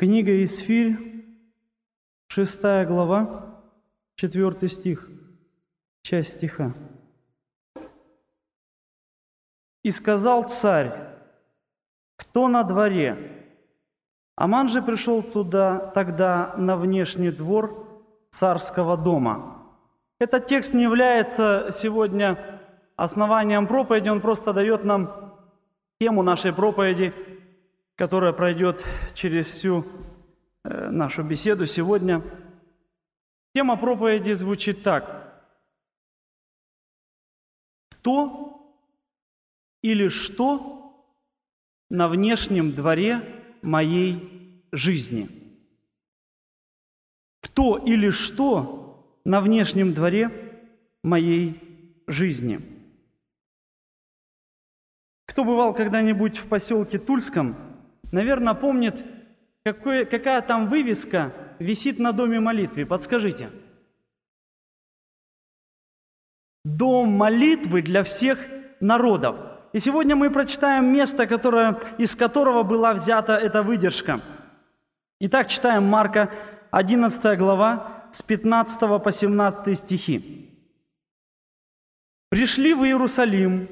Книга Исфирь, 6 глава, 4 стих, часть стиха. «И сказал царь: кто на дворе? Аман же пришел тогда на внешний двор царского дома». Этот текст не является сегодня основанием проповеди, он просто дает нам тему нашей проповеди, которая пройдет через всю нашу беседу сегодня. Тема проповеди звучит так: кто или что на внешнем дворе моей жизни? Кто или что на внешнем дворе моей жизни? Кто бывал когда-нибудь в поселке Тульском, наверное, помнит, какая там вывеска висит на доме молитвы. Подскажите. Дом молитвы для всех народов. И сегодня мы прочитаем место, из которого была взята эта выдержка. Итак, читаем Марка, 11 глава, с 15 по 17 стихи. «Пришли в Иерусалим.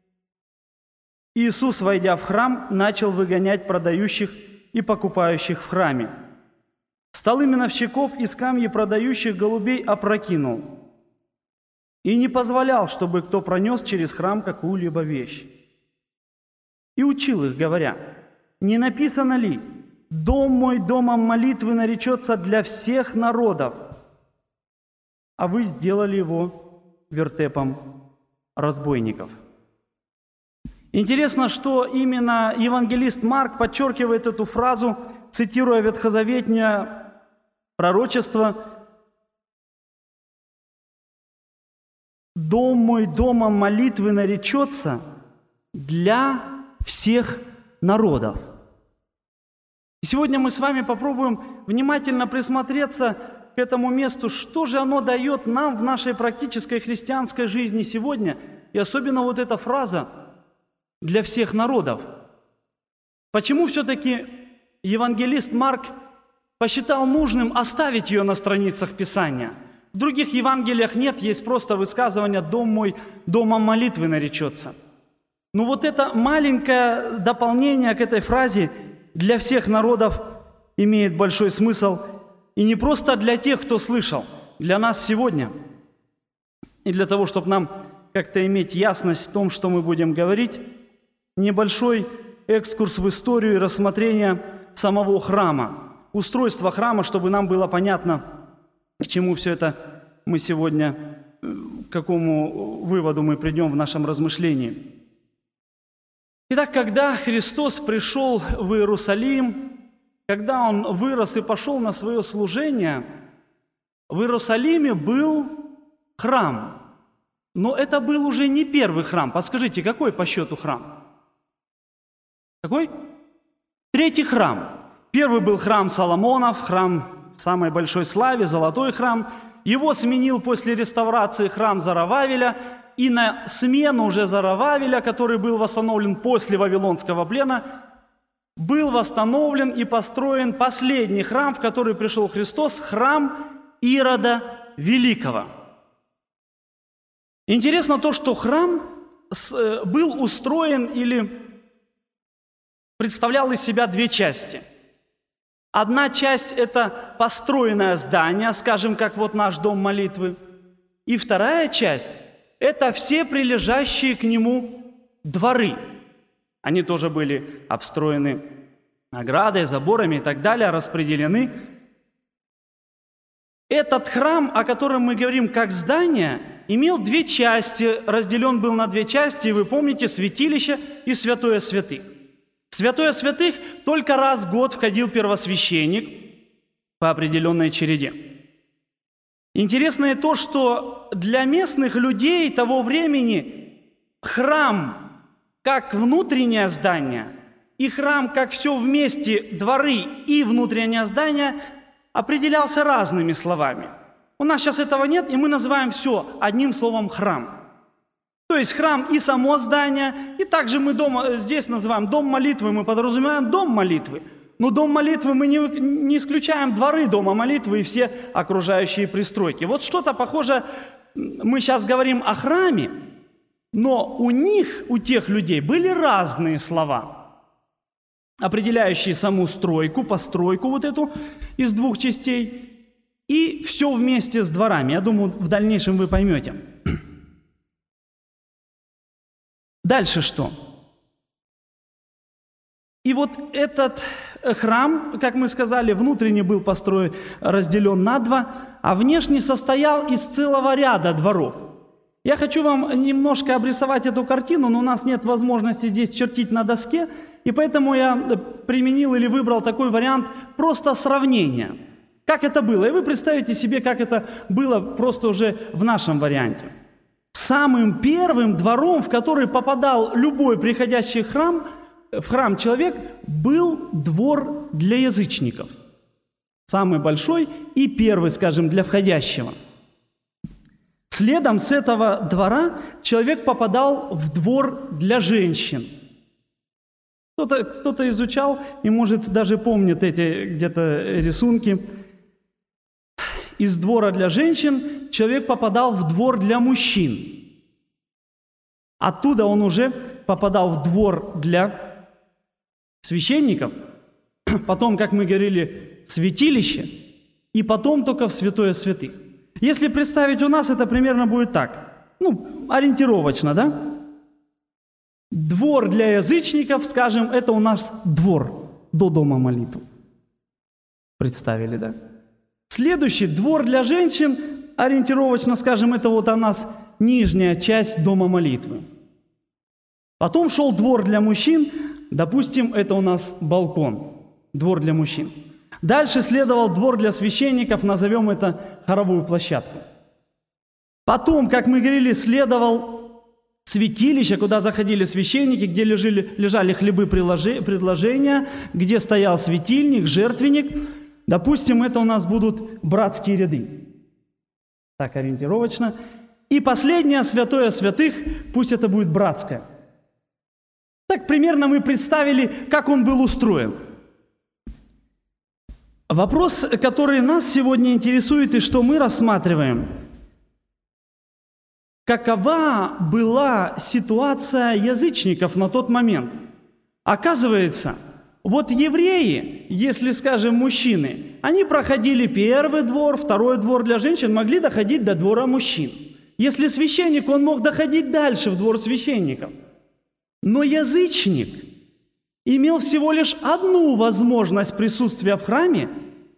Иисус, войдя в храм, начал выгонять продающих и покупающих в храме. Столы миновщиков и скамьи продающих голубей опрокинул и не позволял, чтобы кто пронес через храм какую-либо вещь. И учил их, говоря: не написано ли: «Дом мой домом молитвы наречется для всех народов», а вы сделали его вертепом разбойников». Интересно, что именно евангелист Марк подчеркивает эту фразу, цитируя ветхозаветное пророчество: «Дом мой домом молитвы наречется для всех народов». И сегодня мы с вами попробуем внимательно присмотреться к этому месту, что же оно дает нам в нашей практической христианской жизни сегодня, и особенно вот эта фраза «для всех народов». Почему все-таки евангелист Марк посчитал нужным оставить ее на страницах Писания? В других Евангелиях нет, есть просто высказывание «дом мой домом молитвы наречется». Но вот это маленькое дополнение к этой фразе «для всех народов» имеет большой смысл, и не просто для тех, кто слышал, для нас сегодня. И для того, чтобы нам как-то иметь ясность в том, что мы будем говорить, небольшой экскурс в историю и рассмотрение самого храма, устройства храма, чтобы нам было понятно, к чему все это мы сегодня, к какому выводу мы придем в нашем размышлении. Итак, когда Христос пришел в Иерусалим, когда Он вырос и пошел на свое служение, в Иерусалиме был храм. Но это был уже не первый храм. Подскажите, какой по счету храм? Какой? Третий храм. Первый был храм Соломонов, храм самой большой славе, золотой храм. Его сменил после реставрации храм Зоровавеля. И на смену уже Зоровавеля, который был восстановлен после Вавилонского плена, был восстановлен и построен последний храм, в который пришел Христос, храм Ирода Великого. Интересно то, что храм был устроен или представлял из себя две части. Одна часть – это построенное здание, скажем, как вот наш дом молитвы. И вторая часть – это все прилежащие к нему дворы. Они тоже были обстроены оградой, заборами и так далее, распределены. Этот храм, о котором мы говорим как здание, имел две части, разделен был на две части, и вы помните, святилище и святое святых. В святое святых только раз в год входил первосвященник по определенной череде. Интересно и то, что для местных людей того времени храм как внутреннее здание и храм как все вместе, дворы и внутреннее здание, определялся разными словами. У нас сейчас этого нет, и мы называем все одним словом «храм». То есть храм и само здание, и также мы здесь называем дом молитвы, мы подразумеваем дом молитвы. Но дом молитвы мы не исключаем дворы дома молитвы и все окружающие пристройки. Вот что-то похожее, мы сейчас говорим о храме, но у тех людей были разные слова, определяющие саму стройку, постройку вот эту из двух частей, и все вместе с дворами. Я думаю, в дальнейшем вы поймете. Дальше что? И вот этот храм, как мы сказали, внутренне был построен, разделен на два, а внешне состоял из целого ряда дворов. Я хочу вам немножко обрисовать эту картину, но у нас нет возможности здесь чертить на доске, и поэтому я применил или выбрал такой вариант просто сравнения. Как это было? И вы представите себе, как это было просто уже в нашем варианте. Самым первым двором, в который попадал любой приходящий в храм человек, был двор для язычников. Самый большой и первый, скажем, для входящего. Следом с этого двора человек попадал в двор для женщин. Кто-то изучал и, может, даже помнит эти где-то рисунки. Из двора для женщин человек попадал в двор для мужчин. Оттуда он уже попадал в двор для священников, потом, как мы говорили, в святилище, и потом только в святое святых. Если представить у нас, это примерно будет так. Ориентировочно, да? Двор для язычников, скажем, это у нас двор до дома молитвы. Представили, да? Следующий двор для женщин, ориентировочно, скажем, это вот у нас нижняя часть дома молитвы. Потом шел двор для мужчин, допустим, это у нас балкон, двор для мужчин. Дальше следовал двор для священников, назовем это хоровую площадку. Потом, как мы говорили, следовал святилище, куда заходили священники, где лежали хлебы предложения, где стоял светильник, жертвенник. Допустим, это у нас будут братские ряды. Так, ориентировочно. И последнее, святое святых, пусть это будет братское. Так примерно мы представили, как он был устроен. Вопрос, который нас сегодня интересует и что мы рассматриваем. Какова была ситуация язычников на тот момент? Оказывается, вот евреи, если, скажем, мужчины, они проходили первый двор, второй двор для женщин, могли доходить до двора мужчин. Если священник, он мог доходить дальше в двор священников. Но язычник имел всего лишь одну возможность присутствия в храме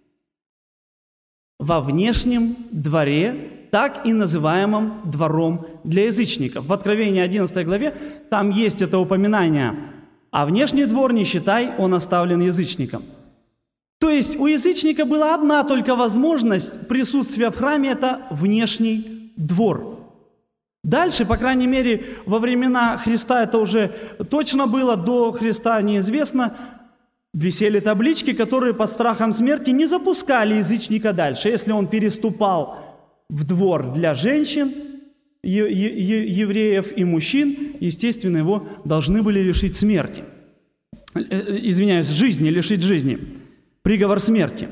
во внешнем дворе, так и называемом двором для язычников. В Откровении 11 главе там есть это упоминание. А внешний двор, не считай, он оставлен язычникам. То есть у язычника была одна только возможность присутствия в храме – это внешний двор. Дальше, по крайней мере, во времена Христа это уже точно было, до Христа неизвестно, висели таблички, которые под страхом смерти не запускали язычника дальше. Если он переступал в двор для женщин, евреев и мужчин, естественно, его должны были лишить смерти. Жизни, лишить жизни. Приговор смерти.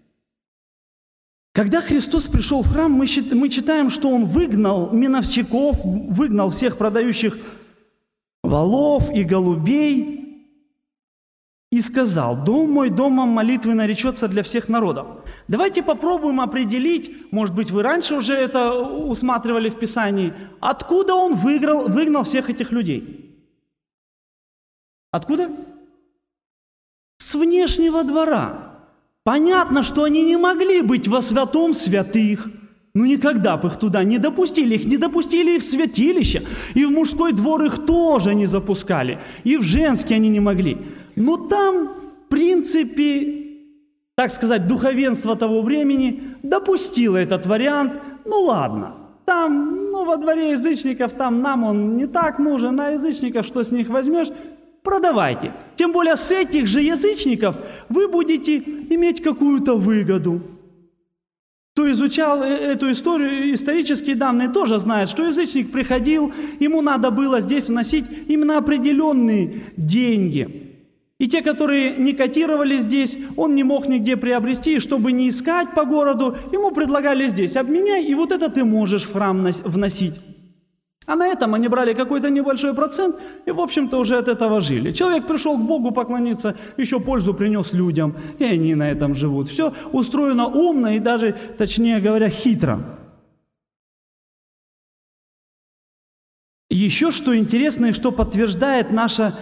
Когда Христос пришел в храм, мы читаем, что Он выгнал миновщиков, выгнал всех продающих волов и голубей и сказал: «Дом мой домом молитвы наречется для всех народов». Давайте попробуем определить, может быть, вы раньше уже это усматривали в Писании, откуда Он выгнал всех этих людей. Откуда? С внешнего двора. Понятно, что они не могли быть во святом святых. Никогда бы их туда не допустили. Их не допустили и в святилище, и в мужской двор их тоже не запускали, и в женский они не могли. Но там, в принципе, так сказать, духовенство того времени допустило этот вариант. Ладно, там, во дворе язычников, там нам он не так нужен, а язычников, что с них возьмешь, продавайте. Тем более с этих же язычников вы будете иметь какую-то выгоду. Кто изучал эту историю, исторические данные тоже знает, что язычник приходил, ему надо было здесь вносить именно определенные деньги. И те, которые не котировали здесь, он не мог нигде приобрести, и чтобы не искать по городу, ему предлагали здесь: обменяй, и вот это ты можешь в храм вносить. А на этом они брали какой-то небольшой процент, и, в общем-то, уже от этого жили. Человек пришел к Богу поклониться, еще пользу принес людям, и они на этом живут. Все устроено умно и даже, точнее говоря, хитро. Еще что интересно и что подтверждает наше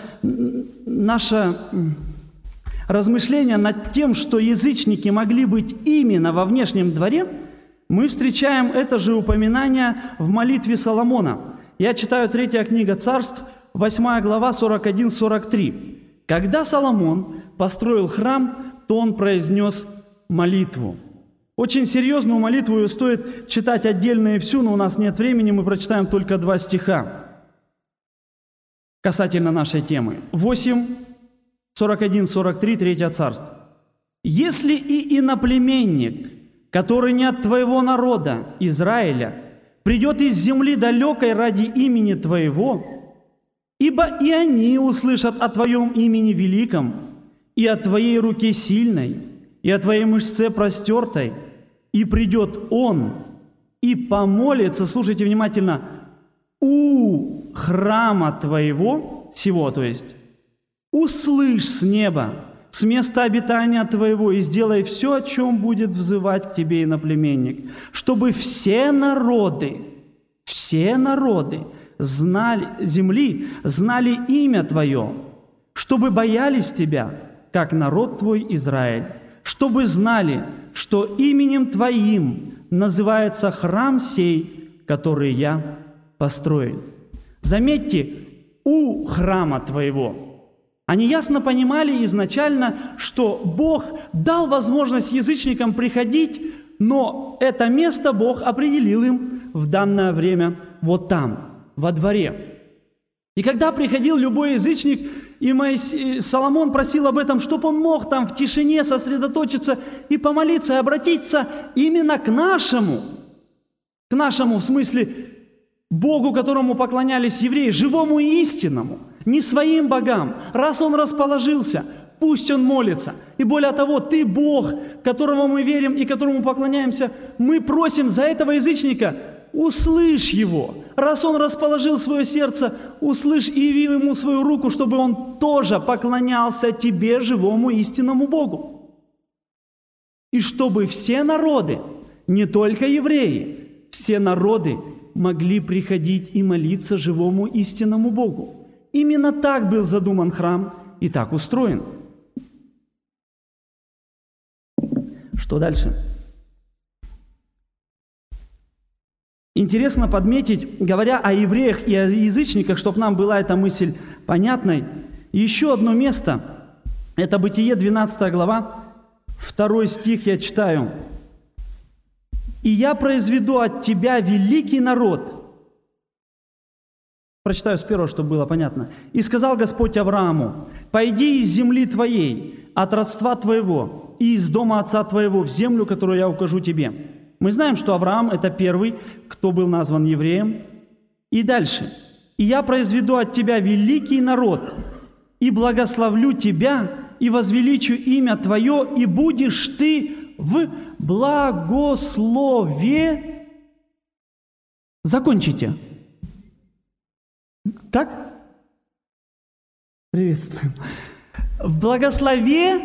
размышление над тем, что язычники могли быть именно во внешнем дворе, мы встречаем это же упоминание в молитве Соломона. Я читаю 3 книга Царств, 8 глава, 41-43. Когда Соломон построил храм, то он произнес молитву. Очень серьезную молитву, ее стоит читать отдельно и всю, но у нас нет времени, мы прочитаем только 2 стиха касательно нашей темы. 8, 41, 43, 3 Царств. «Если и иноплеменник, который не от твоего народа, Израиля, придет из земли далекой ради имени твоего, ибо и они услышат о твоем имени великом, и о твоей руке сильной, и о твоей мышце простертой, и придет он, и помолится, слушайте внимательно, у храма твоего сего, то есть, услышь с неба, с места обитания твоего, и сделай все, о чем будет взывать к тебе иноплеменник, чтобы все народы земли знали имя твое, чтобы боялись тебя, как народ твой Израиль, чтобы знали, что именем твоим называется храм сей, который я построил». Заметьте, у храма твоего. Они ясно понимали изначально, что Бог дал возможность язычникам приходить, но это место Бог определил им в данное время вот там, во дворе. И когда приходил любой язычник, и Соломон просил об этом, чтобы он мог там в тишине сосредоточиться и помолиться, и обратиться именно к нашему, в смысле Богу, которому поклонялись евреи, живому и истинному, не своим богам. Раз он расположился, пусть он молится. И более того, ты Бог, которому мы верим и которому поклоняемся, мы просим за этого язычника, услышь его. Раз он расположил свое сердце, услышь и яви ему свою руку, чтобы он тоже поклонялся тебе, живому истинному Богу. И чтобы все народы, не только евреи, все народы могли приходить и молиться живому истинному Богу. Именно так был задуман храм и так устроен. Что дальше? Интересно подметить, говоря о евреях и о язычниках, чтобы нам была эта мысль понятной, еще одно место, это Бытие, 12 глава, 2 стих я читаю. «И я произведу от тебя великий народ». Прочитаю с первого, чтобы было понятно. «И сказал Господь Аврааму: пойди из земли твоей, от родства твоего, и из дома отца твоего в землю, которую я укажу тебе». Мы знаем, что Авраам – это первый, кто был назван евреем. И дальше. «И я произведу от тебя великий народ, и благословлю тебя, и возвеличу имя твое, и будешь ты в благослове». Закончите. Так? Приветствуем. В благослове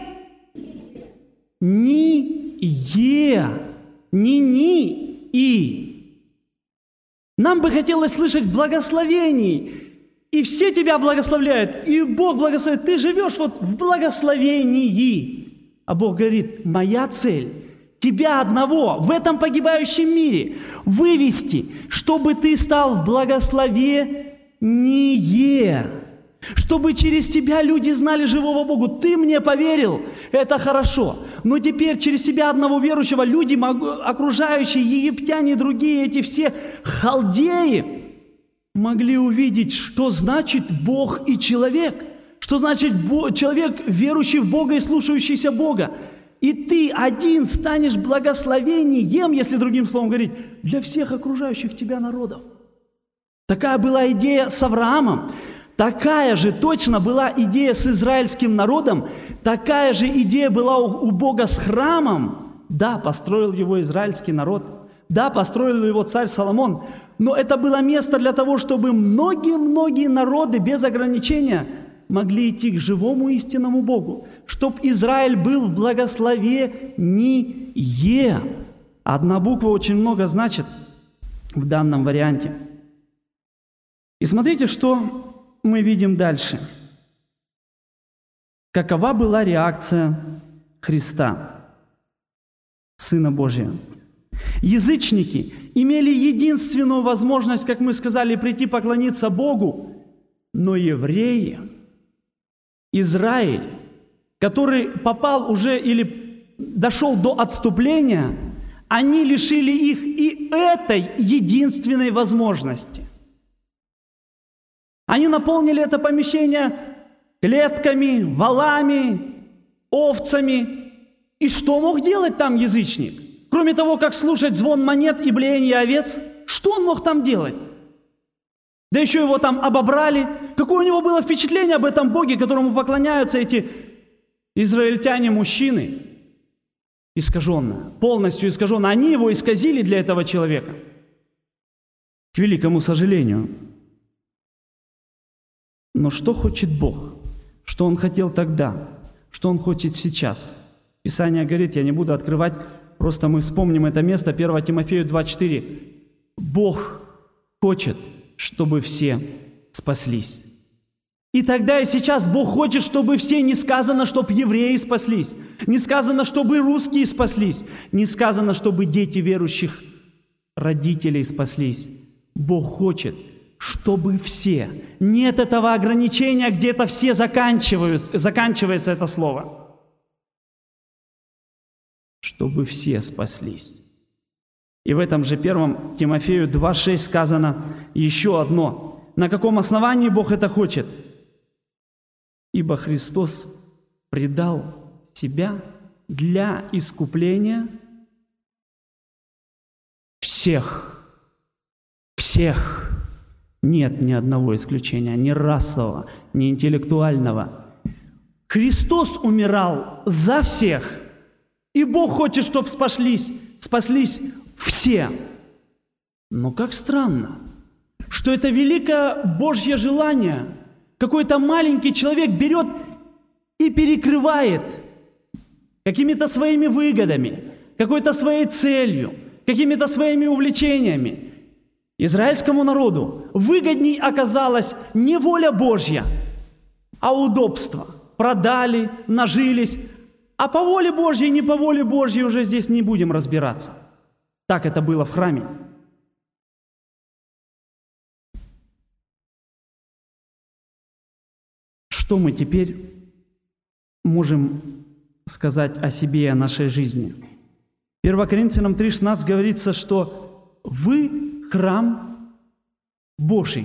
и. Нам бы хотелось слышать в благословении. И все тебя благословляют, и Бог благословляет. Ты живешь вот в благословении. А Бог говорит: моя цель – тебя одного в этом погибающем мире вывести, чтобы ты стал в благословении. Чтобы через тебя люди знали живого Бога. Ты мне поверил, это хорошо. Но теперь через тебя одного верующего люди, окружающие, египтяне и другие, эти все халдеи, могли увидеть, что значит Бог и человек. Что значит человек, верующий в Бога и слушающийся Бога. И ты один станешь благословением, если другим словом говорить, для всех окружающих тебя народов. Такая была идея с Авраамом. Такая же точно была идея с израильским народом, такая же идея была у Бога с храмом. Да, построил его израильский народ, да, построил его царь Соломон, но это было место для того, чтобы многие-многие народы без ограничения могли идти к живому истинному Богу, чтобы Израиль был в благословении. Одна буква очень много значит в данном варианте. И смотрите, что мы видим дальше. Какова была реакция Христа, Сына Божия? Язычники имели единственную возможность, как мы сказали, прийти поклониться Богу, но евреи, Израиль, который попал уже или дошел до отступления, они лишили их и этой единственной возможности. Они наполнили это помещение клетками, волами, овцами. И что мог делать там язычник? Кроме того, как слушать звон монет и блеяние овец, что он мог там делать? Да еще его там обобрали. Какое у него было впечатление об этом Боге, которому поклоняются эти израильтяне-мужчины? Искаженно, полностью искаженно. Они его исказили для этого человека. К великому сожалению. Но что хочет Бог? Что Он хотел тогда? Что Он хочет сейчас? Писание говорит, я не буду открывать, просто мы вспомним это место, 1 Тимофею 2,4. Бог хочет, чтобы все спаслись. И тогда и сейчас Бог хочет, чтобы все, не сказано, чтобы евреи спаслись, не сказано, чтобы русские спаслись, не сказано, чтобы дети верующих родителей спаслись. Бог хочет, чтобы все. Нет этого ограничения, где-то все заканчивается это слово. Чтобы все спаслись. И в этом же 1 Тимофею 2,6 сказано еще одно. На каком основании Бог это хочет? Ибо Христос предал себя для искупления всех. Всех. Нет ни одного исключения, ни расового, ни интеллектуального. Христос умирал за всех. И Бог хочет, чтобы спаслись все. Но как странно, что это великое Божье желание какой-то маленький человек берет и перекрывает какими-то своими выгодами, какой-то своей целью, какими-то своими увлечениями. Израильскому народу выгодней оказалась не воля Божья, а удобство. Продали, нажились. А по воле Божьей, не по воле Божьей уже здесь не будем разбираться. Так это было в храме. Что мы теперь можем сказать о себе и о нашей жизни? 1 Коринфянам 3,16 говорится, что вы храм Божий.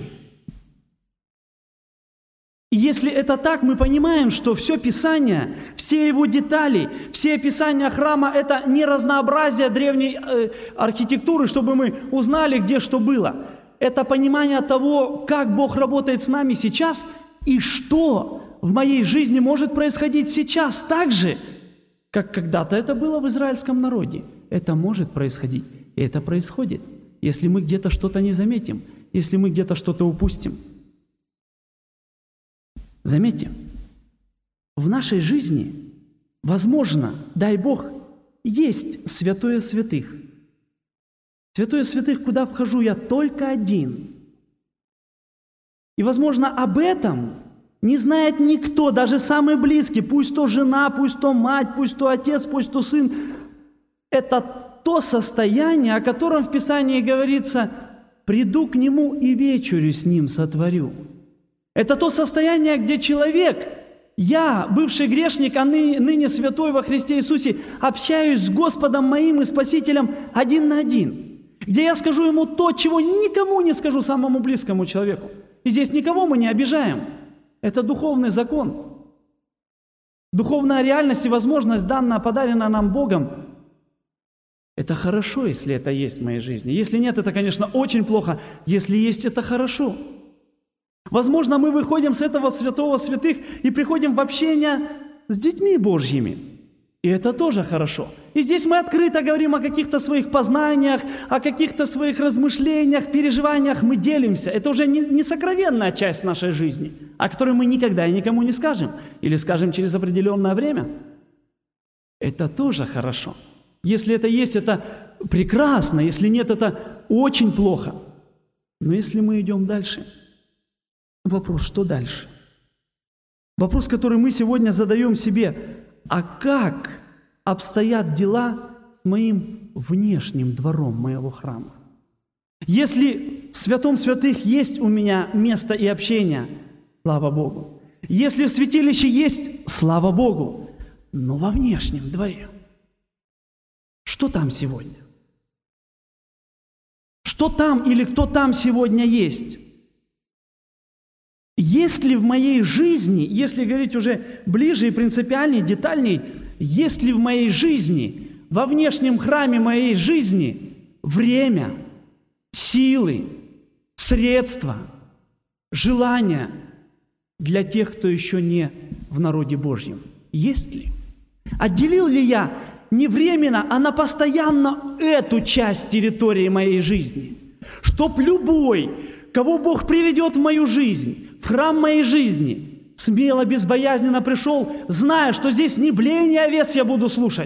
И если это так, мы понимаем, что все Писание, все его детали, все описания храма – это не разнообразие древней архитектуры, чтобы мы узнали, где что было. Это понимание того, как Бог работает с нами сейчас и что в моей жизни может происходить сейчас так же, как когда-то это было в израильском народе. Это может происходить, и это происходит, если мы где-то что-то не заметим, если мы где-то что-то упустим. Заметьте, в нашей жизни, возможно, дай Бог, есть святое святых. Святое святых, куда вхожу я только один. И, возможно, об этом не знает никто, даже самый близкий, пусть то жена, пусть то мать, пусть то отец, пусть то сын. Это то состояние, о котором в Писании говорится: «Приду к нему и вечерю с ним сотворю». Это то состояние, где человек, я, бывший грешник, а ныне святой во Христе Иисусе, общаюсь с Господом моим и Спасителем один на один, где я скажу ему то, чего никому не скажу самому близкому человеку. И здесь никого мы не обижаем. Это духовный закон. Духовная реальность и возможность, данная, подаренная нам Богом, это хорошо, если это есть в моей жизни. Если нет, это, конечно, очень плохо. Если есть, это хорошо. Возможно, мы выходим с этого святого святых и приходим в общение с детьми Божьими. И это тоже хорошо. И здесь мы открыто говорим о каких-то своих познаниях, о каких-то своих размышлениях, переживаниях. Мы делимся. Это уже не сокровенная часть нашей жизни, о которой мы никогда и никому не скажем. Или скажем через определенное время. Это тоже хорошо. Если это есть, это прекрасно. Если нет, это очень плохо. Но если мы идем дальше, вопрос, что дальше? Вопрос, который мы сегодня задаем себе: а как обстоят дела с моим внешним двором моего храма? Если в святом святых есть у меня место и общение, слава Богу. Если в святилище есть, слава Богу. Но во внешнем дворе, что там сегодня? Что там или кто там сегодня есть? Есть ли в моей жизни, если говорить уже ближе и принципиальней, детальней, есть ли в моей жизни, во внешнем храме моей жизни время, силы, средства, желания для тех, кто еще не в народе Божьем? Есть ли? Отделил ли я не временно, а на постоянно эту часть территории моей жизни? Чтоб любой, кого Бог приведет в мою жизнь, в храм моей жизни, смело, безбоязненно пришел, зная, что здесь не блеяние овец я буду слушать.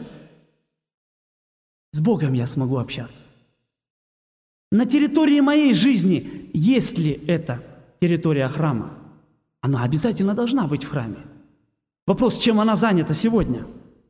С Богом я смогу общаться. На территории моей жизни есть ли эта территория храма? Она обязательно должна быть в храме. Вопрос, чем она занята сегодня?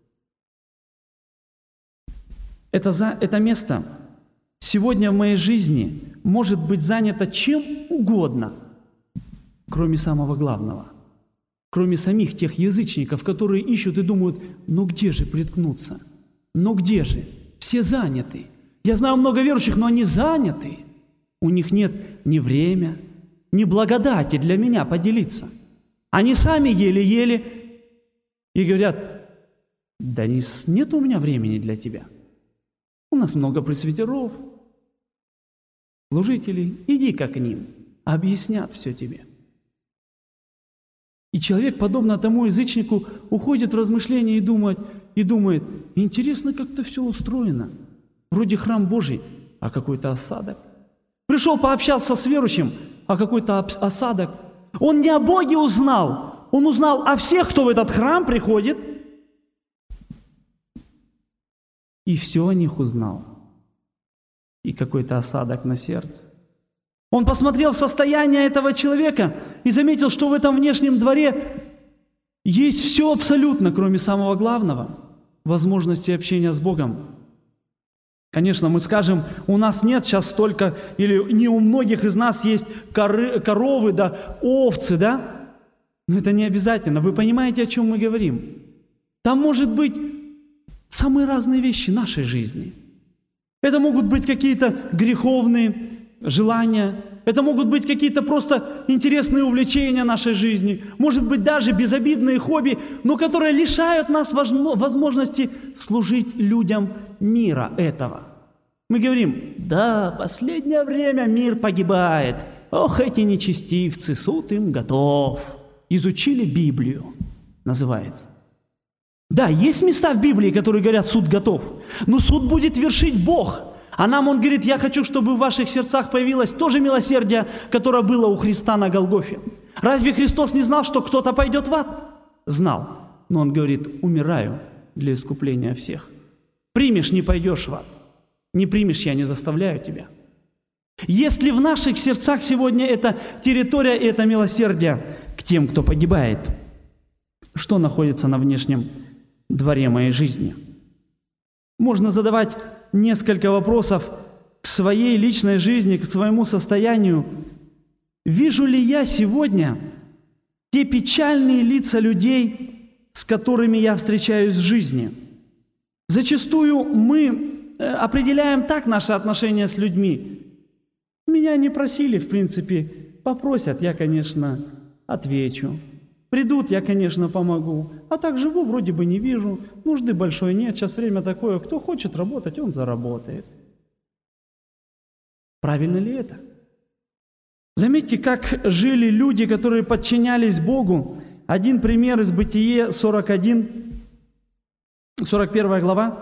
Это место сегодня в моей жизни может быть занято чем угодно, кроме самого главного, кроме самих тех язычников, которые ищут и думают: ну где же приткнуться? Ну где же? Все заняты. Я знаю много верующих, но они заняты. У них нет ни времени, ни благодати для меня поделиться. Они сами еле-еле и говорят: да нет у меня времени для тебя. У нас много пресвитеров, служителей. Иди-ка к ним, объяснят все тебе. И человек, подобно тому язычнику, уходит в размышления и думает: интересно, как-то все устроено. Вроде храм Божий, а какой-то осадок. Пришел, пообщался с верующим, а какой-то осадок. Он не о Боге узнал, он узнал о всех, кто в этот храм приходит, и все о них узнал. И какой-то осадок на сердце. Он посмотрел в состояние этого человека и заметил, что в этом внешнем дворе есть все абсолютно, кроме самого главного – возможности общения с Богом. Конечно, мы скажем, у нас нет сейчас столько, или не у многих из нас есть коровы, да, овцы, да? Но это не обязательно. Вы понимаете, о чем мы говорим? Там может быть самые разные вещи нашей жизни. Это могут быть какие-то греховные желания, это могут быть какие-то просто интересные увлечения нашей жизни, может быть даже безобидные хобби, но которые лишают нас возможности служить людям мира этого. Мы говорим: да, последнее время мир погибает, ох, эти нечестивцы, суд им готов. Изучили Библию, называется. Да, есть места в Библии, которые говорят: суд готов, но суд будет вершить Бог. А нам Он говорит: я хочу, чтобы в ваших сердцах появилось то же милосердие, которое было у Христа на Голгофе. Разве Христос не знал, что кто-то пойдет в ад? Знал. Но Он говорит: умираю для искупления всех. Примешь — не пойдешь в ад. Не примешь — я не заставляю тебя. Если в наших сердцах сегодня эта территория и это милосердие к тем, кто погибает, что находится на внешнем дворе моей жизни? Можно задавать несколько вопросов к своей личной жизни, к своему состоянию. Вижу ли я сегодня те печальные лица людей, с которыми я встречаюсь в жизни? Зачастую мы определяем так наши отношения с людьми. Меня не просили, в принципе, попросят, я, конечно, отвечу. Придут, я, конечно, помогу. А так живу, вроде бы не вижу. Нужды большой нет, сейчас время такое. Кто хочет работать, он заработает. Правильно ли это? Заметьте, как жили люди, которые подчинялись Богу. Один пример из Бытие 41 глава,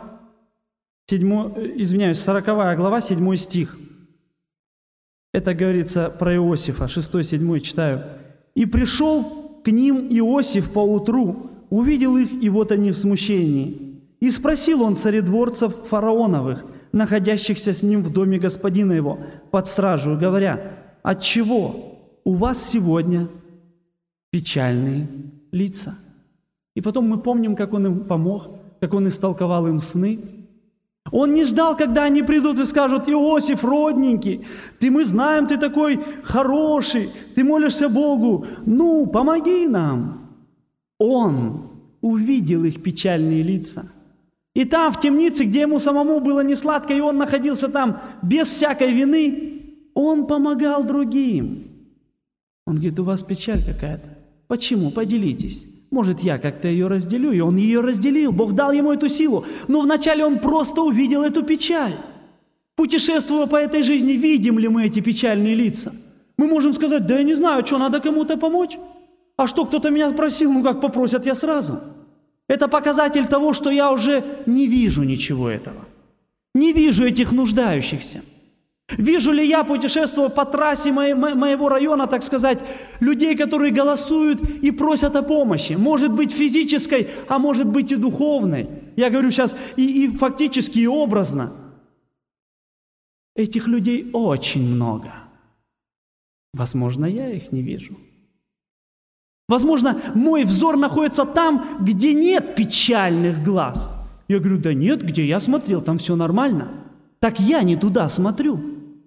40 глава, 7 стих. Это говорится про Иосифа, 6-7 читаю. «И пришел к ним Иосиф поутру, увидел их, и вот они в смущении. И спросил он царедворцев фараоновых, находящихся с ним в доме господина его, под стражу, говоря: отчего у вас сегодня печальные лица?» И потом мы помним, как он им помог, как он истолковал им сны. Он не ждал, когда они придут и скажут: «Иосиф, родненький, мы знаем, ты такой хороший, ты молишься Богу, помоги нам». Он увидел их печальные лица. И там, в темнице, где ему самому было несладко, и он находился там без всякой вины, он помогал другим. Он говорит: у вас печаль какая-то. Почему? Поделитесь. Может, я как-то ее разделю. И он ее разделил. Бог дал ему эту силу. Но вначале он просто увидел эту печаль. Путешествуя по этой жизни, видим ли мы эти печальные лица? Мы можем сказать: да я не знаю, что, надо кому-то помочь. А что, кто-то меня спросил? Как попросят, я сразу. Это показатель того, что я уже не вижу ничего этого. Не вижу этих нуждающихся. Вижу ли я, путешествуя по трассе моего района, так сказать, людей, которые голосуют и просят о помощи? Может быть, физической, а может быть и духовной. Я говорю сейчас и фактически, и образно. Этих людей очень много. Возможно, я их не вижу. Возможно, мой взор находится там, где нет печальных глаз. Я говорю: да нет, где я смотрел, там все нормально. Так я не туда смотрю.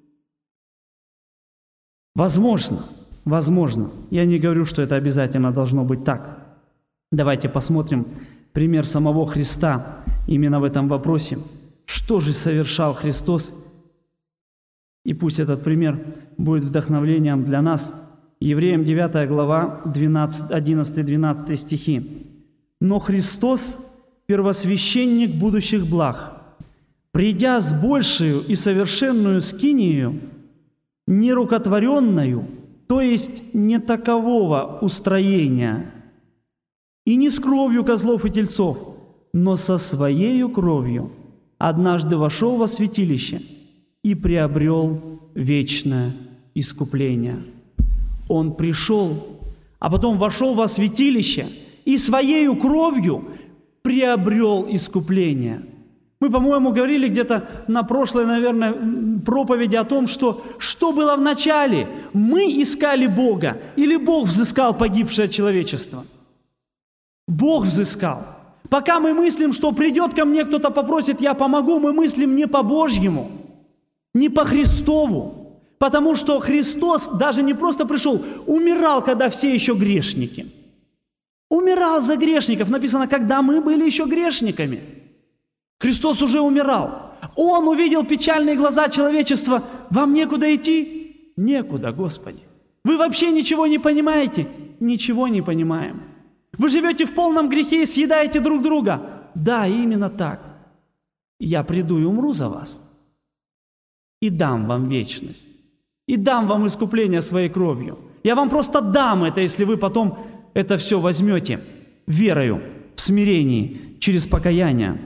Возможно. Я не говорю, что это обязательно должно быть так. Давайте посмотрим пример самого Христа именно в этом вопросе. Что же совершал Христос? И пусть этот пример будет вдохновлением для нас. Евреям 9 глава, 11-12 стихи. «Но Христос – первосвященник будущих благ, придя с большую и совершенную скинию, нерукотворенную, то есть не такового устроения, и не с кровью козлов и тельцов, но со Своею кровью, однажды вошел во святилище и приобрел вечное искупление». Он пришел, а потом вошел во святилище и Своею кровью приобрел искупление. Мы, по-моему, говорили где-то на прошлой, наверное, проповеди о том, что было в начале? Мы искали Бога или Бог взыскал погибшее человечество? Бог взыскал. Пока мы мыслим, что придет ко мне кто-то попросит, я помогу, мы мыслим не по-божьему, не по-Христову. Потому что Христос даже не просто пришел, умирал, когда все еще грешники. Умирал за грешников. Написано, когда мы были еще грешниками. Христос уже умирал. Он увидел печальные глаза человечества. Вам некуда идти? Некуда, Господи. Вы вообще ничего не понимаете? Ничего не понимаем. Вы живете в полном грехе и съедаете друг друга? Да, именно так. Я приду и умру за вас. И дам вам вечность. И дам вам искупление Своей кровью. Я вам просто дам это, если вы потом это все возьмете верою, в смирении, через покаяние.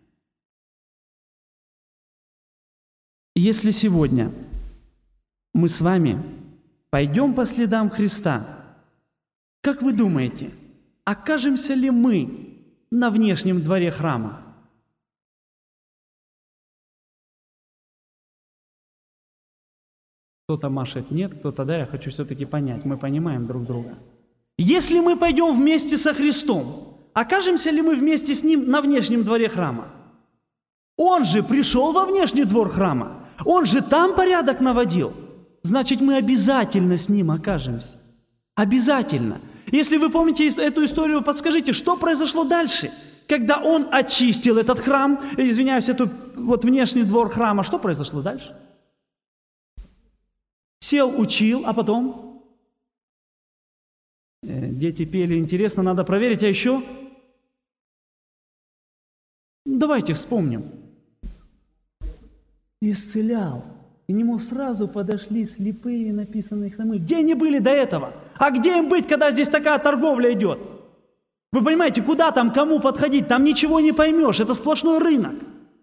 Если сегодня мы с вами пойдем по следам Христа, как вы думаете, окажемся ли мы на внешнем дворе храма? Кто-то машет нет, кто-то да, я хочу все-таки понять, мы понимаем друг друга. Если мы пойдем вместе со Христом, окажемся ли мы вместе с Ним на внешнем дворе храма? Он же пришел во внешний двор храма, Он же там порядок наводил. Значит, мы обязательно с Ним окажемся. Обязательно. Если вы помните эту историю, подскажите, что произошло дальше? Когда Он очистил этот храм, эту внешний двор храма, что произошло дальше? Сел, учил, а потом? Дети пели, интересно, надо проверить, а еще? Давайте вспомним. Исцелял. к нему сразу подошли слепые написанные хромые. Где они были до этого? А где им быть, когда здесь такая торговля идет? Вы понимаете, куда там, кому подходить? Там ничего не поймешь, это сплошной рынок.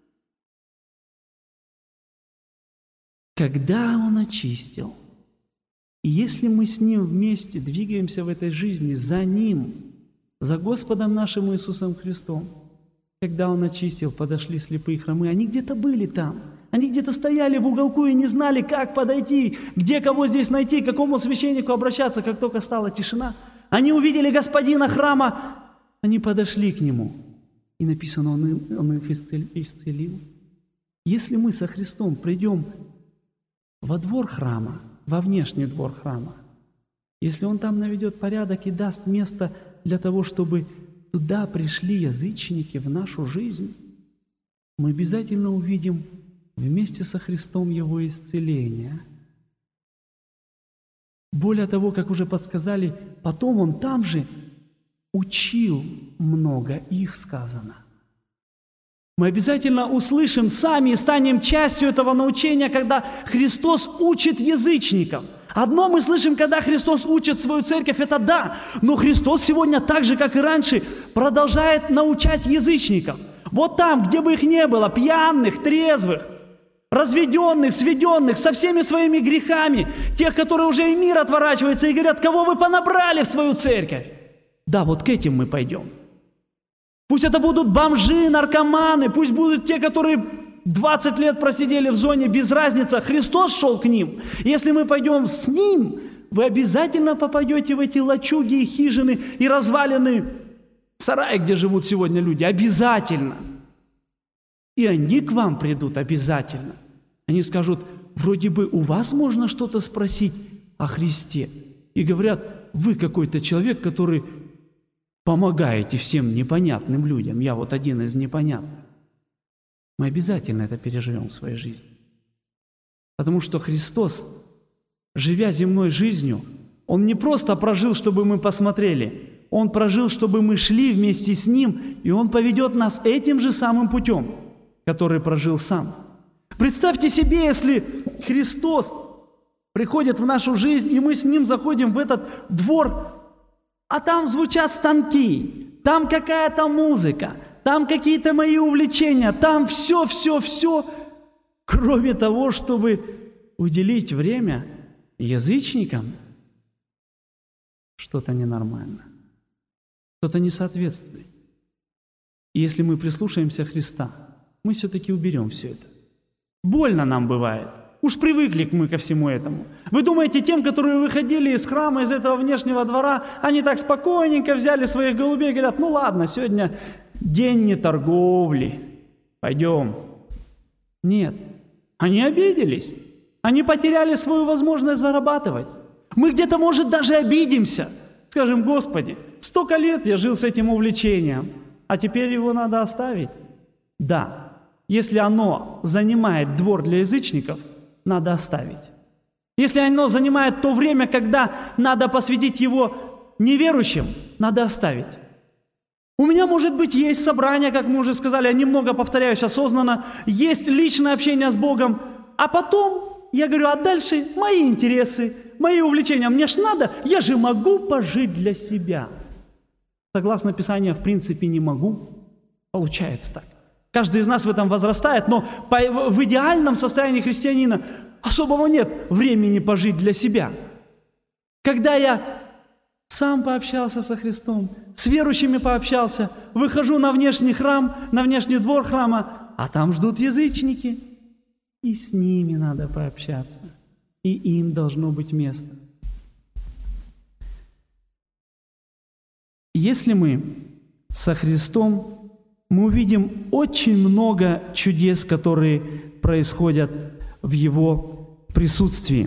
Когда Он очистил, и если мы с Ним вместе двигаемся в этой жизни, за Ним, за Господом нашим Иисусом Христом, когда Он очистил, подошли слепые хромые, они где-то были там, они где-то стояли в уголку и не знали, как подойти, где кого здесь найти, к какому священнику обращаться, как только стала тишина. Они увидели Господина храма, они подошли к Нему, и написано, Он их исцелил. Если мы со Христом придем во двор храма, во внешний двор храма, если Он там наведет порядок и даст место для того, чтобы туда пришли язычники в нашу жизнь, мы обязательно увидим вместе со Христом Его исцеление. Более того, как уже подсказали, потом Он там же учил много, их сказано. Мы обязательно услышим сами и станем частью этого научения, когда Христос учит язычников. Одно мы слышим, когда Христос учит свою церковь, это да, но Христос сегодня так же, как и раньше, продолжает научать язычников. Вот там, где бы их не было, пьяных, трезвых, разведенных, сведенных, со всеми своими грехами, тех, которые уже и мир отворачивается и говорят, кого вы понабрали в свою церковь. Да, вот к этим мы пойдем. Пусть это будут бомжи, наркоманы, пусть будут те, которые 20 лет просидели в зоне, без разницы, Христос шел к ним. Если мы пойдем с Ним, вы обязательно попадете в эти лачуги и хижины и развалины сараи, где живут сегодня люди. Обязательно. И они к вам придут обязательно. Они скажут, вроде бы у вас можно что-то спросить о Христе. И говорят, вы какой-то человек, который помогаете всем непонятным людям. Я вот один из непонятных. Мы обязательно это переживем в своей жизни. Потому что Христос, живя земной жизнью, Он не просто прожил, чтобы мы посмотрели. Он прожил, чтобы мы шли вместе с Ним, и Он поведет нас этим же самым путем, который прожил Сам. Представьте себе, если Христос приходит в нашу жизнь, и мы с Ним заходим в этот двор, а там звучат станки, там какая-то музыка, там какие-то мои увлечения, там все, кроме того, чтобы уделить время язычникам, что-то ненормально, что-то не соответствует. И если мы прислушаемся Христа, мы все-таки уберем все это. Больно нам бывает. Уж привыкли мы ко всему этому. Вы думаете, тем, которые выходили из храма, из этого внешнего двора, они так спокойненько взяли своих голубей и говорят, ну ладно, сегодня день не торговли, пойдем. Нет, они обиделись. Они потеряли свою возможность зарабатывать. Мы где-то, может, даже обидимся. Скажем, Господи, столько лет я жил с этим увлечением, а теперь его надо оставить. Да, если оно занимает двор для язычников, надо оставить. Если оно занимает то время, когда надо посвятить его неверующим, надо оставить. У меня, может быть, есть собрание, как мы уже сказали, я немного повторяюсь осознанно, есть личное общение с Богом, а потом я говорю, а дальше мои интересы, мои увлечения. Мне ж надо, я же могу пожить для себя. Согласно Писанию, в принципе, не могу. Получается так. Каждый из нас в этом возрастает, но в идеальном состоянии христианина особого нет времени пожить для себя. Когда я сам пообщался со Христом, с верующими пообщался, выхожу на внешний храм, на внешний двор храма, а там ждут язычники, и с ними надо пообщаться, и им должно быть место. Если мы со Христом, мы увидим очень много чудес, которые происходят в Его присутствии.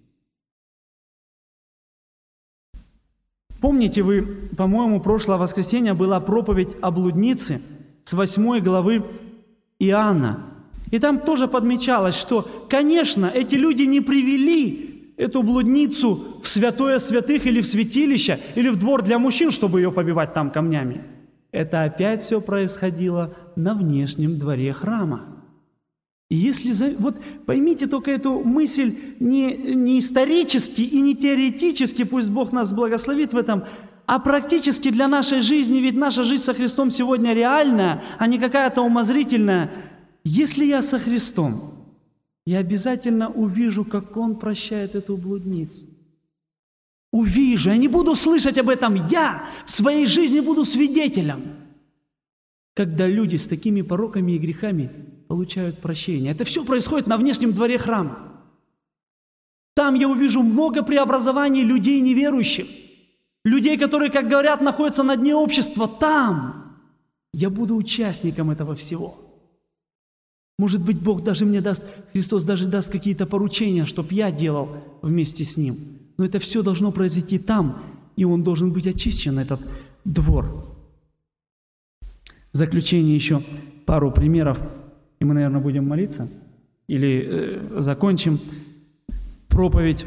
Помните, вы, по-моему, прошлое воскресенье была проповедь о блуднице с 8 главы Иоанна. И там тоже подмечалось, что, конечно, эти люди не привели эту блудницу в святое святых или в святилище, или в двор для мужчин, чтобы ее побивать там камнями. Это опять все происходило на внешнем дворе храма. И если... Вот поймите только эту мысль не исторически и не теоретически, пусть Бог нас благословит в этом, а практически для нашей жизни, ведь наша жизнь со Христом сегодня реальная, а не какая-то умозрительная. Если я со Христом, я обязательно увижу, как Он прощает эту блудницу. Увижу, я не буду слышать об этом, я в своей жизни буду свидетелем, когда люди с такими пороками и грехами получают прощение. Это все происходит на внешнем дворе храма. Там я увижу много преобразований людей неверующих, людей, которые, как говорят, находятся на дне общества. Там я буду участником этого всего. Может быть, Бог даже мне даст, Христос даже даст какие-то поручения, чтобы я делал вместе с Ним. Но это все должно произойти там, и Он должен быть очищен, этот двор. В заключение еще пару примеров, и мы, наверное, будем молиться, или закончим проповедь.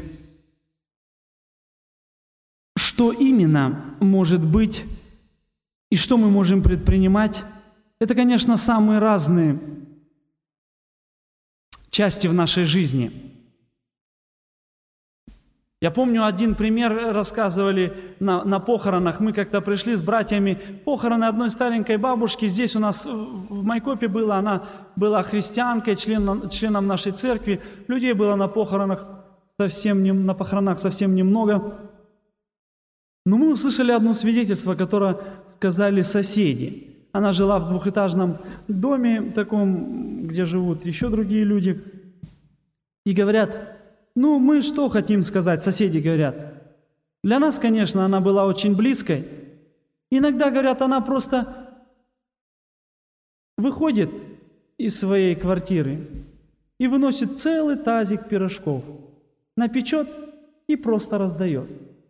Что именно может быть и что мы можем предпринимать, это, конечно, самые разные части в нашей жизни. Я помню, один пример рассказывали на похоронах. Мы как-то пришли с братьями похороны одной старенькой бабушки. Здесь у нас в Майкопе было, она была христианкой, членом нашей церкви. Людей было на похоронах совсем немного. Но мы услышали одно свидетельство, которое сказали соседи. Она жила в двухэтажном доме, таком, где живут еще другие люди. И говорят, мы что хотим сказать, соседи говорят. Для нас, конечно, она была очень близкой. Иногда, говорят, она просто выходит из своей квартиры и выносит целый тазик пирожков, напечет и просто раздает.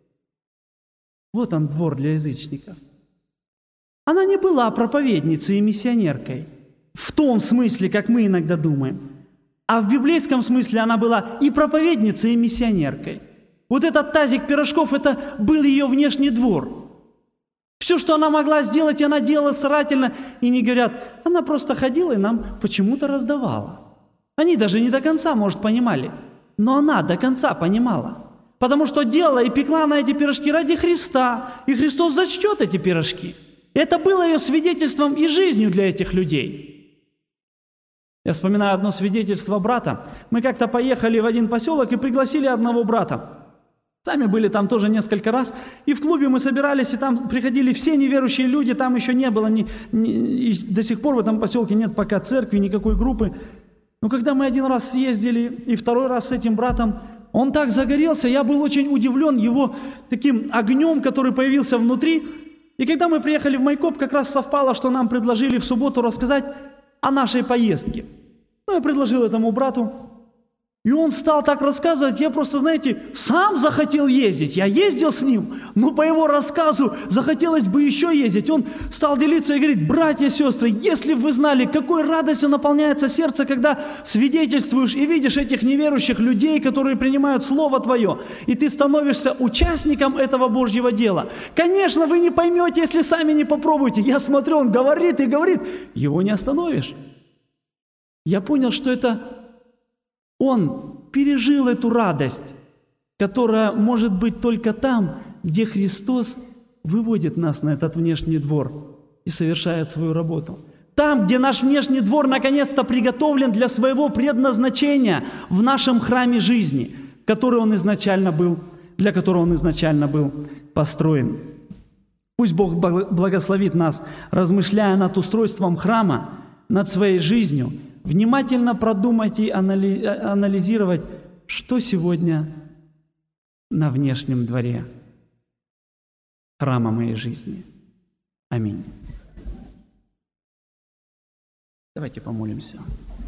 Вот он, двор для язычников. Она не была проповедницей и миссионеркой в том смысле, как мы иногда думаем. А в библейском смысле она была и проповедницей, и миссионеркой. Вот этот тазик пирожков, это был ее внешний двор. Все, что она могла сделать, она делала старательно. И не говорят, она просто ходила и нам почему-то раздавала. Они даже не до конца, может, понимали. Но она до конца понимала. Потому что делала и пекла на эти пирожки ради Христа. И Христос зачтет эти пирожки. Это было ее свидетельством и жизнью для этих людей. Я вспоминаю одно свидетельство брата. Мы как-то поехали в один поселок и пригласили одного брата. Сами были там тоже несколько раз. И в клубе мы собирались, и там приходили все неверующие люди. Там еще не было, и до сих пор в этом поселке нет пока церкви, никакой группы. Но когда мы один раз съездили, и второй раз с этим братом, он так загорелся, я был очень удивлен его таким огнем, который появился внутри. И когда мы приехали в Майкоп, как раз совпало, что нам предложили в субботу рассказать о нашей поездке. Я предложил этому брату, и он стал так рассказывать, я просто, сам захотел ездить. Я ездил с ним, но по его рассказу захотелось бы еще ездить. Он стал делиться и говорит, братья и сестры, если бы вы знали, какой радостью наполняется сердце, когда свидетельствуешь и видишь этих неверующих людей, которые принимают Слово Твое, и ты становишься участником этого Божьего дела. Конечно, вы не поймете, если сами не попробуете. Я смотрю, он говорит и говорит, его не остановишь. Я понял, что это он пережил эту радость, которая может быть только там, где Христос выводит нас на этот внешний двор и совершает свою работу. Там, где наш внешний двор наконец-то приготовлен для своего предназначения в нашем храме жизни, для которого он изначально был построен. Пусть Бог благословит нас, размышляя над устройством храма, над своей жизнью, внимательно продумать и анализировать, что сегодня на внешнем дворе храма моей жизни. Аминь. Давайте помолимся.